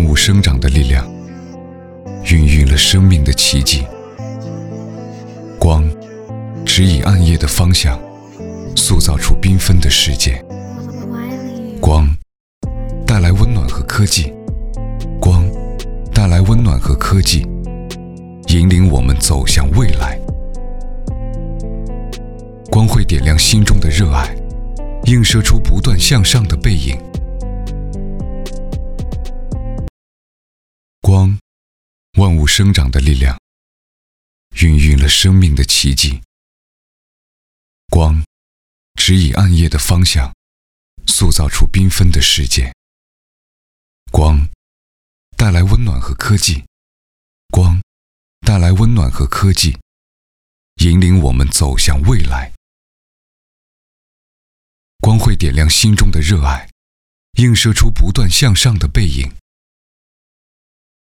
万物生长的力量，孕育了生命的奇迹。光指引暗夜的方向，塑造出缤纷的世界。光带来温暖和科技，光带来温暖和科技，引领我们走向未来。光会点亮心中的热爱，映射出不断向上的背影。光，万物生长的力量，孕育了生命的奇迹。光，指引暗夜的方向，塑造出缤纷的世界。光，带来温暖和科技，光，带来温暖和科技，引领我们走向未来。光会点亮心中的热爱，映射出不断向上的背影。